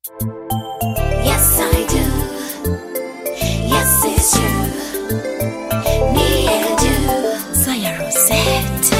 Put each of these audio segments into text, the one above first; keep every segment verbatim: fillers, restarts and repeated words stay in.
Yes, I do. Yes, it's true. Me and you. Soya Rosette.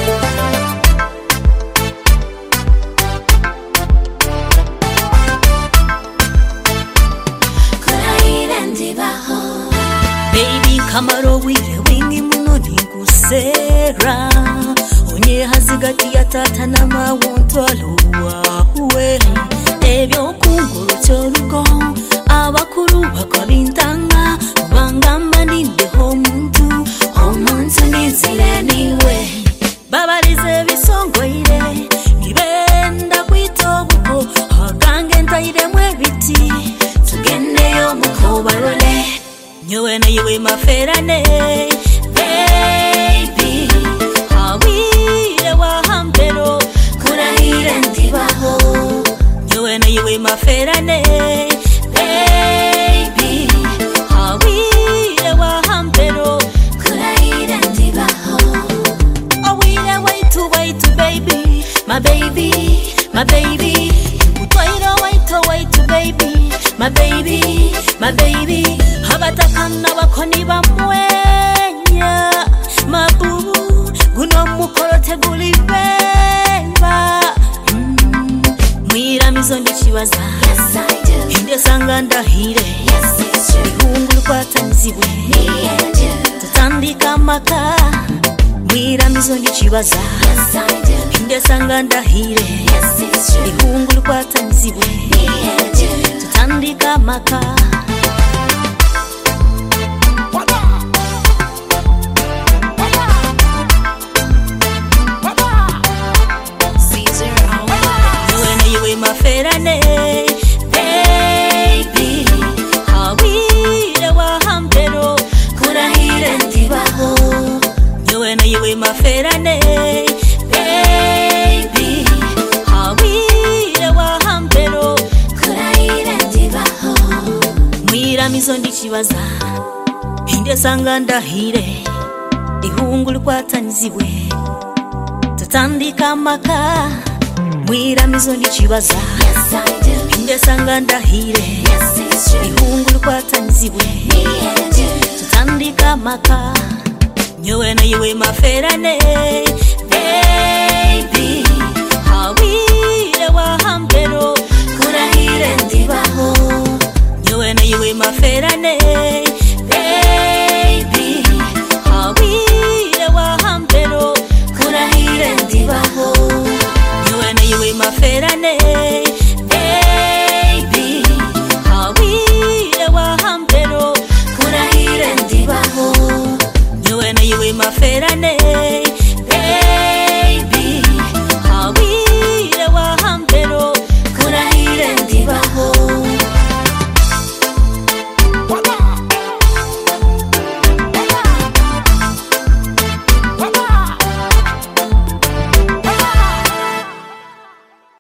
Baby kamaro wile wingi munoni kusera onye hazigati ya tata na mawonto aluwa uwe ebyo kunguru chorugo abakuru bakabintanga bangamba ninde homuntu omuntu nizile niwe babalize bisongoire nibenda kwitobuko hagange ntaire mwebiti tugendeyo mukobarole Nyowe na yewe maferane Baby Hawile wa hambero Kurahire ndibaho Nyowe na yewe maferane Baby Hawile wa hambero Kurahire ndibaho Awile waitu waitu baby My baby, my baby Utwairo waitu waitu baby My baby, my baby Habatakana wakoni bamwenya Mabubu guno mukorote gulibeba mm. Mwira mizondi chiwaza Yes, I do. Hinde sanga ndahire Yes, it's true. Ihungulu kwa tanziwe Me and you. Tutandika maka Mwira mizondi chiwaza Yes, I do. Hinde sanga ndahire Yes, it's true. Ihungulu kwa tanziwe Me and you. Tutandika maka maferane Baby Hawile wa hambero Kurahire ndibaho Nyowe na yewe maferane Baby Hawile wa hambero Kurahire ndibaho Mwira mizondi chiwaza Hinde sanga ndahire Ihungulu kwa tanziwe Tutandika maka Mwira mizondi chiwaza Yes, I do. Hinde sanga ndahire Yes, it's true. Ihungulu kwa tanziwe Me and you. Tutandika maka Nyowe na yewe maferane Baby Hawile wa hambero Kurahire ndibaho Nyowe na yewe maferane Baby Hawile wa hambero Kurahire ndibaho Nyowe na yewe maferane Baby Hawile wa hambero Kurahire ndibaho Nyowe na yewe maferane